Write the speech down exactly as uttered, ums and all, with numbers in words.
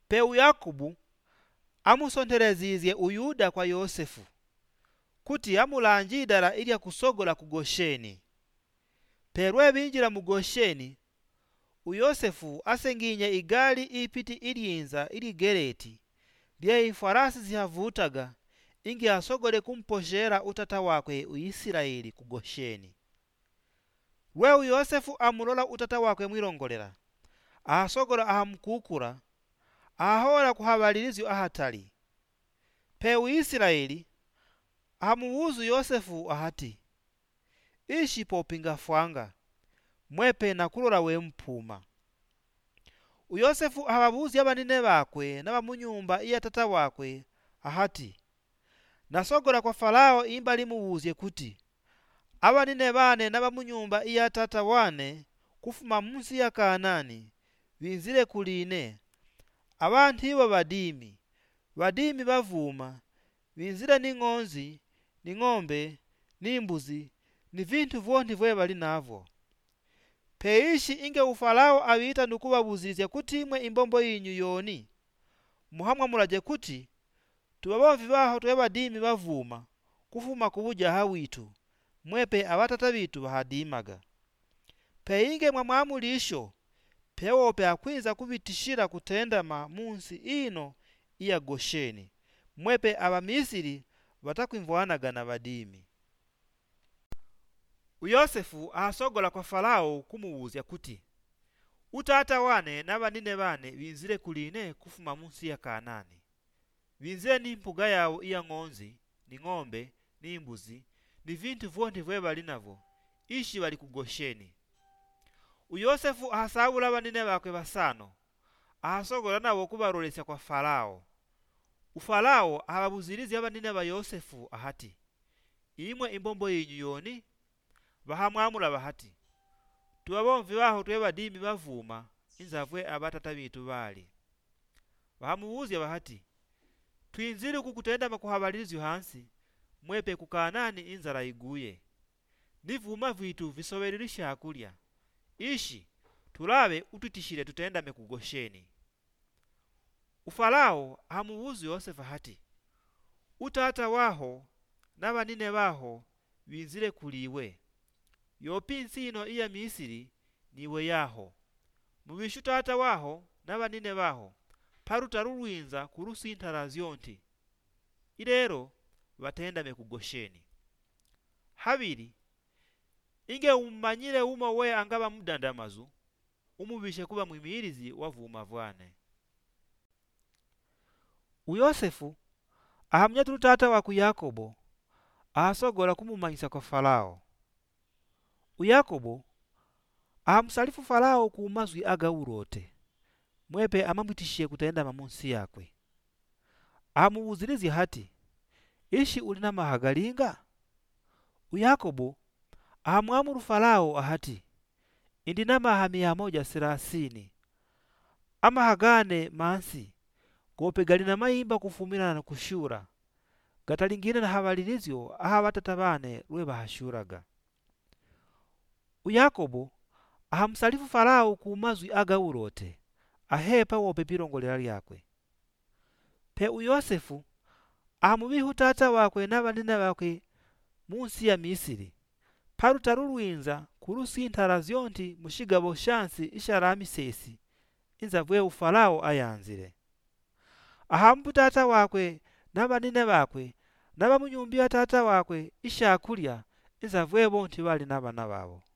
Peu Yakobo amusonterezizye uyuda kwa Yosefu kuti amulanji idala ilya kusogola ku Gosheni. Pelwe binjira mu Gosheni, uyosefu asenginye igali ipiti ilyinza ili gereti lye ifarasi zihavutaga ingi asogole kumposhera utata wakwe Uisiraeli ku Gosheni. Lwe uyosefu amulola utata wakwe mwilongolera, ahasogola ahamukukula, ahahola kuhabalilizyo ahatali. Pe Uisiraeli ahamuwuzu Yosefu ahati, ishi popinga fwanga, mwepe nakulola we mpuma. Uyosefu ahababuzya banine bakwe naba munyumba iya tata wakwe ahati, nasogola kwa Farao imbali muwuzye kuti, abanine bane naba munyumba iya tata wane kufuma munsi ya Kanani binzile kuline. Abantu ibo badimi, badimi bavuma, binzile n'ing'onzi, n'ing'ombe, n'imbuzi, ni vintu vyonti vye bali navyo. Peishi inge uFarao abita nukubabuzizya kuti imwe imbombo yinyu yoni muhamwa mulaje kuti tubabomvi baho twe badimi bavuma kufuma kubuja hawitu mwepe abatata bitu bahadimaga. Peinge mwamwamulisho pewope akwinza kubitishira kutendama munsi ino iya Gosheni mwepe Abamisiri batakwimvwanaga na badimi. Uyosefu ahasogola kwa Farao kumuwuzya kuti, utata wane n'abanine bane binzile kuline kufuma munsi ya Kanani. Binzile n'impuga yawo iya ng'onzi, ni ng'ombe, ni imbuzi, ni vintu vyonti vye bali navyo, ishi bali ku Gosheni. Uyosefu ahasabula banine bakwe basano, ahasogola nabo kubalolesya kwa Farao. uFarao ahababuzilizya banine ba Yosefu ahati, imwe imbombo yinyu yoni? Bahamwamula bahati, tubabomvi baho twe badimi bavuma inzavwe abatata bitu bali. Bahamuwuzya bahati, twinzile kukutendama kuhabalilizyo hansi mwepe ku Kanani inzala iguye, nivuma vitu visoberera ishakulya, ishi tulabe ututishire tutendame ku Gosheni. uFarao ahamuwuzu Yosefu hati, utata waho n'abanine baho binzile kuliwe, yopi nsi ino iya Misiri niwe yaho. Mubishu tata waho n'abanine baho paruta lulwinza kulusintala zyonti, ilero batendame ku Gosheni. Habili inge umanyile umo we angaba mudandamazu umubishe kuba mwimirizi wavuma vwane. Uyosefu ahamnyatulu tata waku Yakobo ahasogola kumumanyisa kwa Farao. Uyakobo ahamusalifu Farao ku mazwi agawulote mwepe amamwitishiye kutendama munsi yakwe. Ahamuwuzilizya hati, ishi ulina mahagalinga? Uyakobo ahamwamulu Farao ahati, indina maha mia moja selasini. Amahagane mansi gope galina mayimba kufumilana na kushura, gatalingine na habalilizyo aha batata bane lwe bahashuraga. Uyakobo ahamusalifu Farao ku mazwi agawulote ahepa wope pilongolera lyakwe. Pe Uyosefu ahamubihu tata wakwe n'abanine bakwe munsi ya Misiri paruta lulwinza kulusintala zyonti mushigabo shansi isha Ramesesi inzavwe uFarao ayanzile. Ahampu tata wakwe n'abanine bakwe n'abamunyumbi ya tata wakwe ishakulya inzavwe bonti bali n'abana babo.